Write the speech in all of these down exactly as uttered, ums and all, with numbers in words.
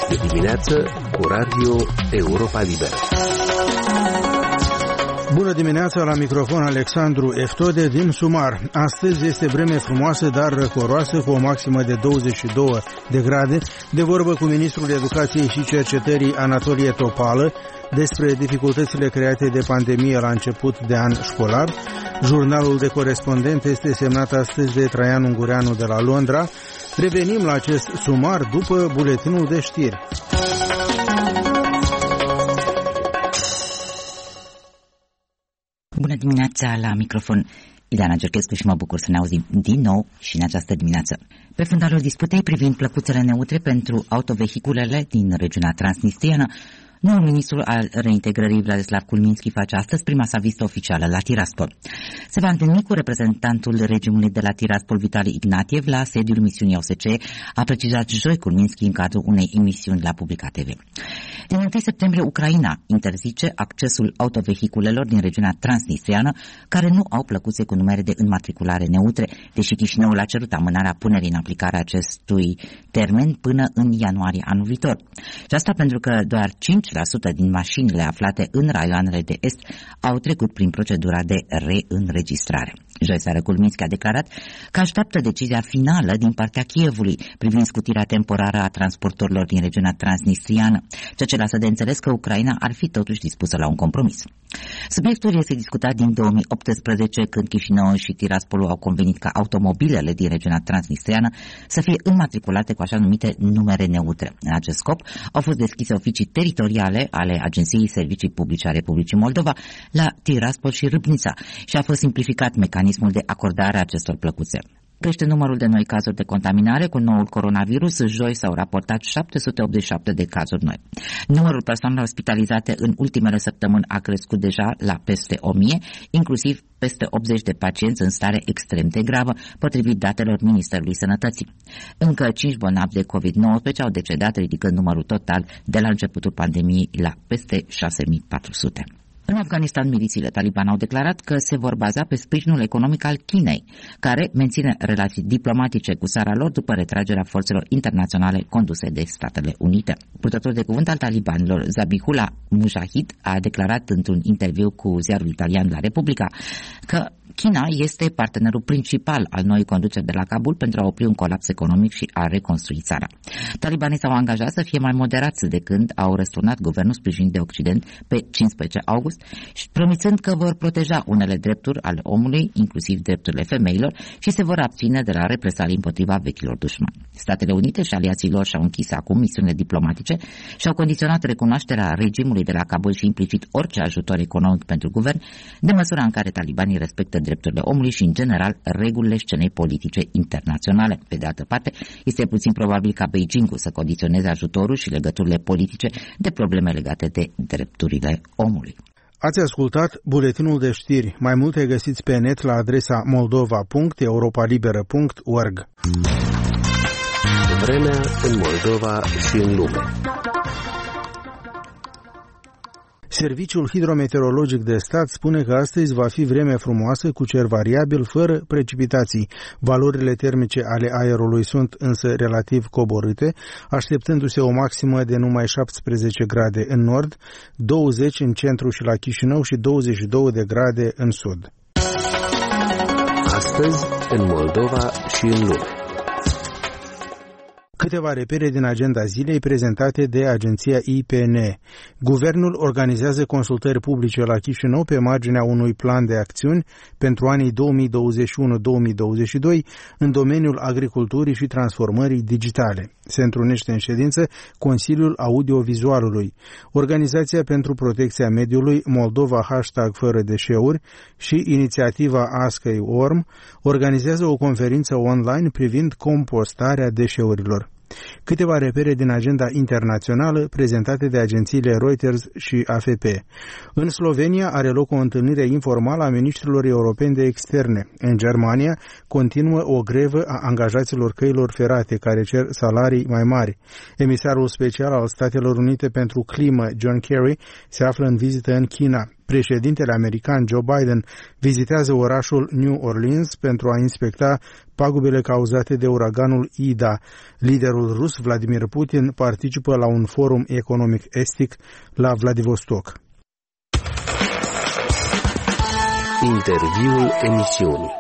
Este dimineață cu Radio Europa Liberă. Bună dimineața, la microfon Alexandru Eftode din Sumar. Astăzi este vreme frumoasă, dar răcoroasă, cu o maximă de douăzeci și două de grade. De vorbă cu ministrul Educației și Cercetării Anatolie Topală despre dificultățile create de pandemie la început de an școlar. Jurnalul de corespondent este semnat astăzi de Traian Ungureanu de la Londra. Revenim la acest sumar după buletinul de știri. Bună dimineața, la microfon Ileana Gerchescu și mă bucur să ne auzim din nou și în această dimineață. Pe fundalul disputei privind plăcuțele neutre pentru autovehiculele din regiunea transnistriană, noul ministru al reintegrării Vladislav Kulminski face astăzi prima sa vizită oficială la Tiraspol. Se va întâlni cu reprezentantul regimului de la Tiraspol, Vitali Ignatiev, la sediul misiunii O S C E, a precizat joi Kulminski în cadrul unei emisiuni la Publica T V. Din întâi septembrie, Ucraina interzice accesul autovehiculelor din regiunea transnistriană care nu au plăcuțe cu numere de înmatriculare neutre, deși Chișinăul a cerut amânarea punerii în aplicare a acestui termen până în ianuarie anul viitor. Și asta pentru că doar cinci la sută din mașinile aflate în raioanele de est au trecut prin procedura de reînregistrare. Joi seară, Kulminski a declarat că așteaptă decizia finală din partea Kievului privind scutirea temporară a transportorilor din regiunea transnistriană, ceea ce lasă de înțeles că Ucraina ar fi totuși dispusă la un compromis. Subiectul este discutat din două mii optsprezece, când Chișinău și Tiraspolul au convenit ca automobilele din regiunea transnistriană să fie înmatriculate cu așa numite numere neutre. În acest scop au fost deschise oficii teritoriale ale Agenției Servicii Publice a Republicii Moldova la Tiraspol și Râbnița și a fost simplificat mecanismul de acordare a acestor plăcuțe. Crește numărul de noi cazuri de contaminare cu noul coronavirus. Joi s-au raportat șapte sute optzeci și șapte de cazuri noi. Numărul persoanelor ospitalizate în ultimele săptămâni a crescut deja la peste o mie, inclusiv peste optzeci de pacienți în stare extrem de gravă, potrivit datelor Ministerului Sănătății. Încă cinci bolnavi de covid nouăsprezece au decedat, ridicând numărul total de la începutul pandemiei la peste șase mii patru sute. În Afganistan, milițiile Taliban au declarat că se vor baza pe sprijinul economic al Chinei, care menține relații diplomatice cu țara lor după retragerea forțelor internaționale conduse de Statele Unite. Purtătorul de cuvânt al talibanilor, Zabihullah Mujahid, a declarat într-un interviu cu ziarul italian La Repubblica că China este partenerul principal al noii conduceri de la Kabul pentru a opri un colaps economic și a reconstrui țara. Talibanii s-au angajat să fie mai moderați de când au răsturnat guvernul sprijinit de Occident pe cincisprezece august, și promițând că vor proteja unele drepturi ale omului, inclusiv drepturile femeilor, și se vor abține de la represalii împotriva vechilor dușmani. Statele Unite și aliații lor și-au închis acum misiunile diplomatice și au condiționat recunoașterea regimului de la Kabul și implicit orice ajutor economic pentru guvern, de măsura în care talibanii respectă drepturile omului și, în general, regulile scenei politice internaționale. Pe de altă parte, este puțin probabil ca Beijingul să condiționeze ajutorul și legăturile politice de probleme legate de drepturile omului. Ați ascultat buletinul de știri. Mai multe găsiți pe net la adresa moldova punct europalibera punct org. Vremea în Moldova și în lume. Serviciul Hidrometeorologic de Stat spune că astăzi va fi vreme frumoasă cu cer variabil, fără precipitații. Valorile termice ale aerului sunt însă relativ coborâte, așteptându-se o maximă de numai șaptesprezece grade în nord, douăzeci în centru și la Chișinău și douăzeci și două de grade în sud. Astăzi în Moldova și în lume. Câteva repere din agenda zilei prezentate de agenția I P N. Guvernul organizează consultări publice la Chișinău pe marginea unui plan de acțiuni pentru anii două mii douăzeci și unu două mii douăzeci și doi în domeniul agriculturii și transformării digitale. Se întrunește în ședință Consiliul Audiovizualului, Organizația pentru Protecția Mediului Moldova Hashtag Fără Deșeuri și inițiativa Ask a Worm organizează o conferință online privind compostarea deșeurilor. Câteva repere din agenda internațională prezentate de agențiile Reuters și A F P. În Slovenia are loc o întâlnire informală a miniștrilor europeni de externe. În Germania continuă o grevă a angajaților căilor ferate care cer salarii mai mari. Emisarul special al Statelor Unite pentru Climă, John Kerry, se află în vizită în China. Președintele american Joe Biden vizitează orașul New Orleans pentru a inspecta pagubele cauzate de uraganul Ida. Liderul rus Vladimir Putin participă la un forum economic estic la Vladivostok. Interviul emisiunii.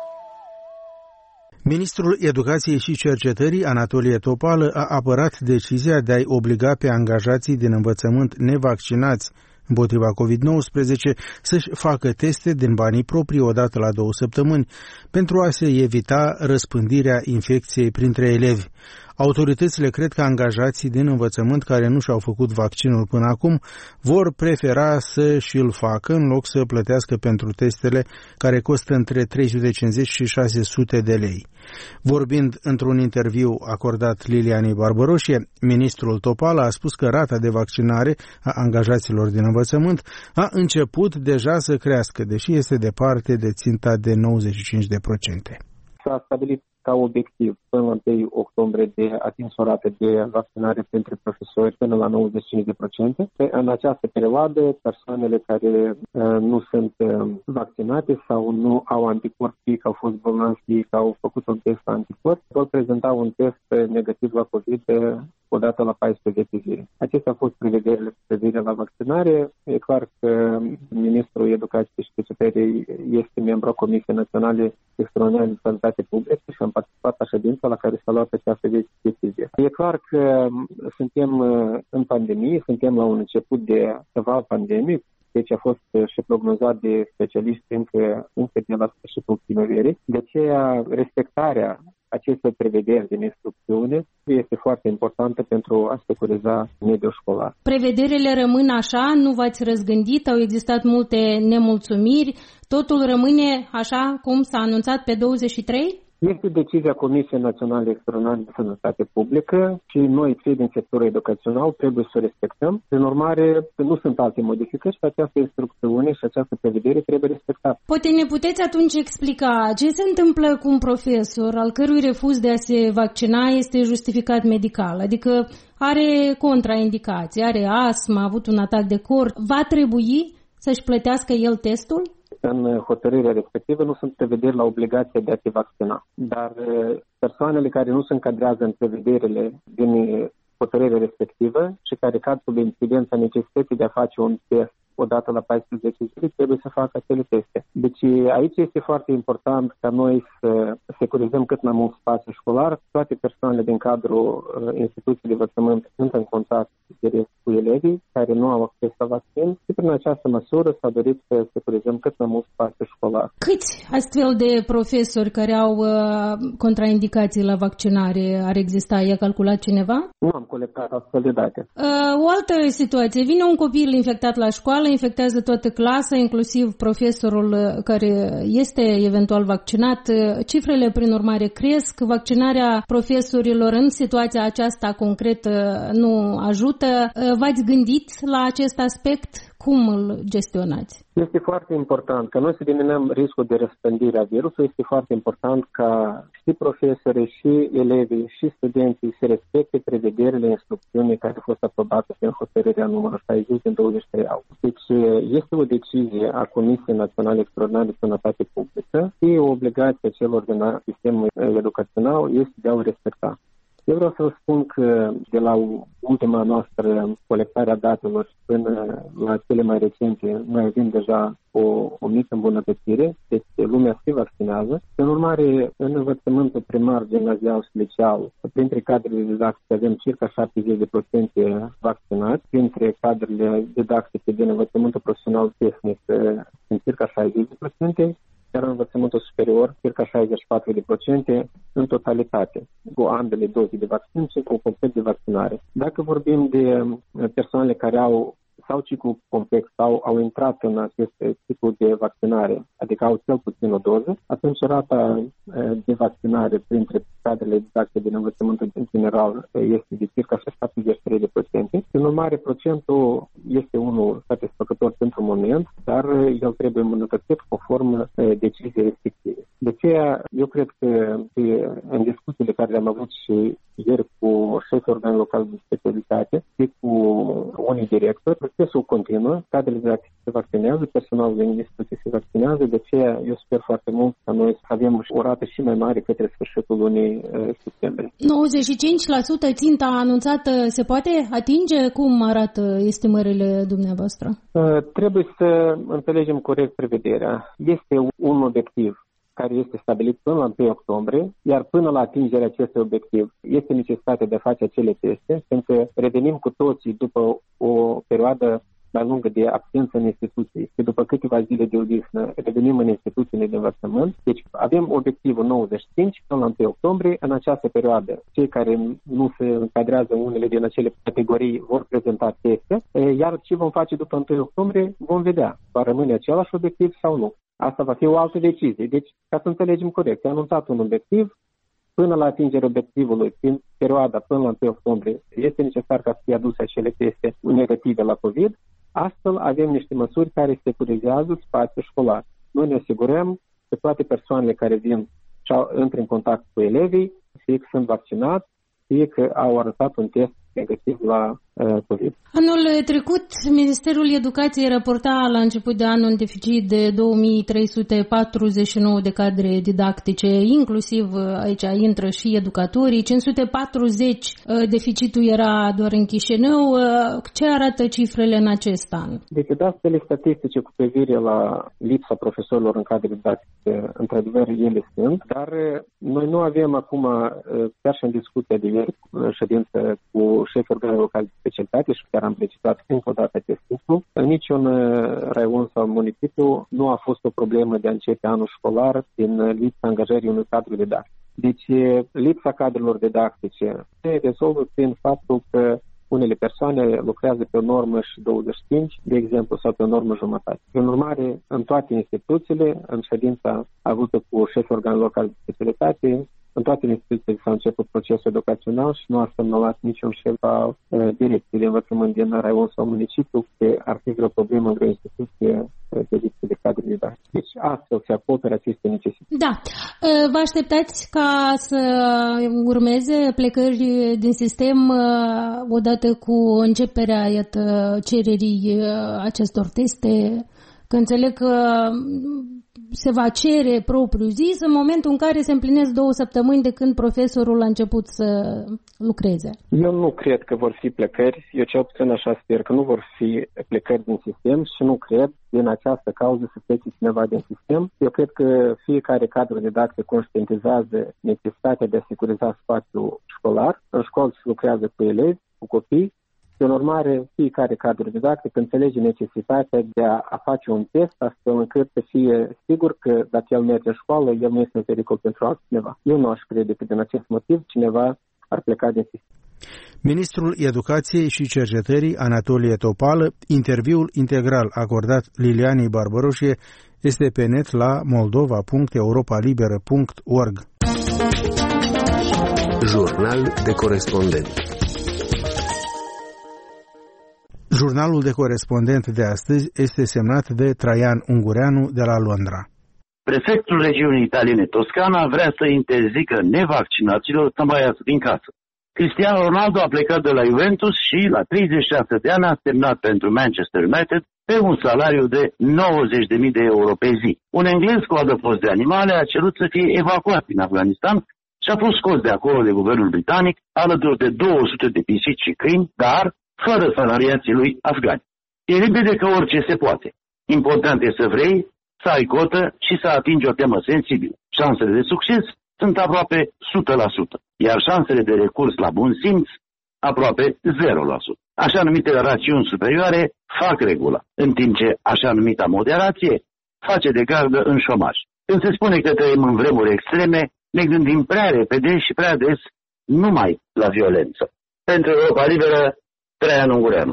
Ministrul Educației și Cercetării, Anatolie Topală, a apărat decizia de a-i obliga pe angajații din învățământ nevaccinați împotriva covid nouăsprezece să-și facă teste din banii proprii odată la două săptămâni pentru a se evita răspândirea infecției printre elevi. Autoritățile cred că angajații din învățământ care nu și-au făcut vaccinul până acum vor prefera să și-l facă în loc să plătească pentru testele care costă între trei sute cincizeci și șase sute de lei. Vorbind într-un interviu acordat Lilianei Barbaroșie, ministrul Topala a spus că rata de vaccinare a angajaților din învățământ a început deja să crească, deși este departe de ținta de nouăzeci și cinci la sută. S-a stabilit ca obiectiv până la întâi octombrie de atins o rată de vaccinare pentru profesori până la nouăzeci și cinci la sută. În această perioadă, persoanele care uh, nu sunt uh, vaccinate sau nu au anticorpi, fie că au fost bolnavi, fie că au făcut un test anticorpi, vor prezenta un test negativ la COVID odată la paisprezece zile. Acestea au fost prevederile cu privire la vaccinare. E clar că Ministrul Educației și Cercetării este membru a Comisiei Naționale Extraordinare de Sănătate Publică și am participat la ședința la care s-a luat această decizie. E clar că suntem în pandemie, suntem la un început de ceva pandemie, deci a fost și prognozat de specialiști încă, încă de la sfârșitul primăverii. De aceea, respectarea aceste prevederi din instrucțiune este foarte importantă pentru a securiza mediul școlar. Prevederile rămân așa, nu v-ați răzgândit, au existat multe nemulțumiri, totul rămâne așa cum s-a anunțat pe douăzeci și trei? Este decizia Comisiei Naționale Extraordinare de Sănătate Publică și noi, cei din sectorul educațional, trebuie să o respectăm. Prin urmare, nu sunt alte modificări și această instrucțiune și această prevedere trebuie respectată. Poate ne puteți atunci explica ce se întâmplă cu un profesor al cărui refuz de a se vaccina este justificat medical, adică are contraindicații, are astmă, a avut un atac de cor, va trebui să-și plătească el testul? În hotărârea respectivă nu sunt prevederi la obligația de a te vaccina, dar persoanele care nu se încadrează în prevederile din hotărârea respectivă și care cad sub incidența necesității de a face un test odată la paisprezece zile, trebuie să facă acele teste. Deci aici este foarte important ca noi să securizăm cât mai mult spațiu școlar. Toate persoanele din cadrul uh, instituției de învățământ sunt în contact direct cu elevii care nu au acces la vaccin și prin această măsură s-a dorit să securizăm cât mai mult spațiu școlar. Câți astfel de profesori care au uh, contraindicații la vaccinare ar exista? I-a calculat cineva? Nu am colectat astfel de date. Uh, o altă situație. Vine un copil infectat la școală, infectează toată clasa, inclusiv profesorul care este eventual vaccinat. Cifrele, prin urmare, cresc. Vaccinarea profesorilor în situația aceasta concretă nu ajută. V-ați gândit la acest aspect? Cum îl gestionați? Este foarte important că noi să diminuăm riscul de răspândire a virusului. Este foarte important ca și profesorii, și elevii, și studenții să respecte prevederile instrucțiunii care au fost aprobate prin hotărârea numărul șaizeci din douăzeci și trei august. Deci este o decizie a Comisiei Naționale Extraordinare de Sănătate Publică și o obligație a celor din sistemul educațional este de a o respecta. Eu vreau să vă spun că de la ultima noastră colectare a datelor până la cele mai recente, noi avem deja o, o mică îmbunătățire, deci lumea se vaccinează. În urmare, în învățământul primar, gimnazial și liceal, printre cadrele didactice avem circa șaptezeci la sută vaccinați, printre cadrele didactice din învățământul profesional tehnic sunt circa șaizeci la sută, iar în învățământul superior, circa șaizeci și patru la sută în totalitate, cu ambele doze de vaccin și cu complet de vaccinare. Dacă vorbim de persoanele care au sau ciclu complex sau au intrat în acest ciclu de vaccinare, adică au cel puțin o doză, atunci rata de vaccinare printre cadrele didactice din învățământul general este de circa șaptezeci și trei la sută. În urmare, procentul este unul satisfăcător pentru moment, dar el trebuie îmbunătățit conform deciziei respective. De aceea, eu cred că în discuțiile care le-am avut și ieri cu șefii organelor locale de specialitate și cu unii directori, procesul continuă, cadrele didactice se vaccinează, personalul din instituție se vaccinează, de aceea eu sper foarte mult ca noi să avem o rată și mai mare către sfârșitul lunii septembrie. nouăzeci și cinci la sută ținta anunțată se poate atinge? Cum arată estimările dumneavoastră? Uh, trebuie să înțelegem corect prevederea. Este un obiectiv care este stabilit până la întâi octombrie, iar până la atingerea acestui obiectiv este necesitatea de a face acele teste, pentru că revenim cu toții după o perioadă mai lungă de absență în instituții și după câteva zile de odihnă revenim în instituțiile de învățământ. Deci avem obiectivul nouăzeci și cinci până la întâi octombrie. În această perioadă, cei care nu se încadrează unele din acele categorii vor prezenta teste, iar ce vom face după întâi octombrie vom vedea. Va rămâne același obiectiv sau nu. Asta va fi o altă decizie. Deci, ca să înțelegem corect, a anunțat un obiectiv, până la atingerea obiectivului, prin perioada până la întâi octombrie, este necesar ca să fie aduse acele teste negative la COVID. Astfel, avem niște măsuri care securizează spațiul școlar. Noi ne asigurăm că toate persoanele care vin și intră în contact cu elevii, fie că sunt vaccinați, fie că au arătat un test negativ la uh, COVID. Anul trecut, Ministerul Educației raporta la început de an un deficit de două mii trei sute patruzeci și nouă de cadre didactice, inclusiv aici intră și educatorii, cinci sute patruzeci uh, deficitul era doar în Chișinău. Uh, ce arată cifrele în acest an? Deci, datele statistice cu privire la lipsa profesorilor în cadre didactice, într-adevăr, ele sunt, dar noi nu avem acum, chiar și în discuția de ieri, ședință cu șefii organelor locale de specialitate și chiar am precizat încă o dată acest lucru. În niciun raion sau municipiu nu a fost o problemă de a începe anul școlar din lipsa angajării unui cadru didactic. Deci lipsa cadrelor didactice se rezolvă prin faptul că unele persoane lucrează pe o normă și douăzeci și cinci, de exemplu, sau pe o normă jumătate. Prin urmare, în toate instituțiile, în ședința avută cu șefii organelor locale de specialitate, în toate instituțiile s-a început procesul educațional și nu a semnalat niciun șef al direcției de învățământ din raion sau municipiu că ar fi vreo problemă în vreo instituție de lipsă de cadre didactice. Deci astfel se acoperă aceste necesități. Da. Vă așteptați ca să urmeze plecări din sistem odată cu începerea iată, cererii acestor teste? Că înțeleg că se va cere propriu zis în momentul în care se împlinesc două săptămâni de când profesorul a început să lucreze. Eu nu cred că vor fi plecări, eu cel puțin așa sper că nu vor fi plecări din sistem și nu cred din această cauză să plece cineva din sistem. Eu cred că fiecare cadru didactic conștientizează necesitatea de a securiza spațiul școlar. În școală se lucrează cu elevi, cu copii. În urmare, fiecare cadru didactic înțelege necesitatea de a, a face un test astfel încât să fie sigur că dacă el merge în școală, el nu este în pericol pentru altcineva. Eu nu aș crede că din acest motiv cineva ar pleca din sistem. Ministrul Educației și Cercetării, Anatolie Topală, interviul integral acordat Lilianei Barbaroșie este pe net la moldova punct europa liberă punct org. Jurnal de corespondent. Jurnalul de corespondent de astăzi este semnat de Traian Ungureanu de la Londra. Prefectul regiunii italiene Toscana vrea să interzică nevaccinaților să mai iasă din casă. Cristiano Ronaldo a plecat de la Juventus și la treizeci și șase de ani a semnat pentru Manchester United pe un salariu de nouăzeci de mii de euro pe zi. Un englez cu adăpost de animale a cerut să fie evacuat din Afganistan și a fost scos de acolo de guvernul britanic alături de două sute de pisici și câini, dar fără salariații lui afgani. E limpede că orice se poate. Important e să vrei, să ai cotă și să atingi o temă sensibilă. Șansele de succes sunt aproape o sută la sută, iar șansele de recurs la bun simț aproape zero la sută. Așa numitele rațiuni superioare fac regula, în timp ce așa numita moderație face de gardă în șomaj. Când se spune că trăim în vremuri extreme, ne gândim prea repede și prea des numai la violență. Pentru Europa Liberă, Traian Ungureanu.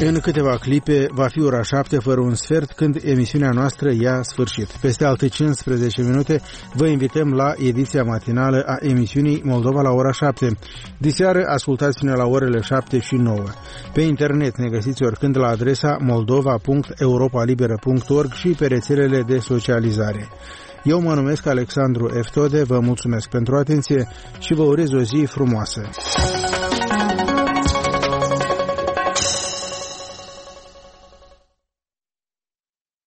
În câteva clipe va fi ora șapte fără un sfert când emisiunea noastră ia sfârșit. Peste alte cincisprezece minute vă invităm la ediția matinală a emisiunii Moldova la ora șapte. Diseară ascultați-ne la orele șapte și nouă. Pe internet ne găsiți oricând la adresa moldova punct europalibera punct org și pe rețelele de socializare. Eu mă numesc Alexandru Eftode, vă mulțumesc pentru atenție și vă urez o zi frumoasă.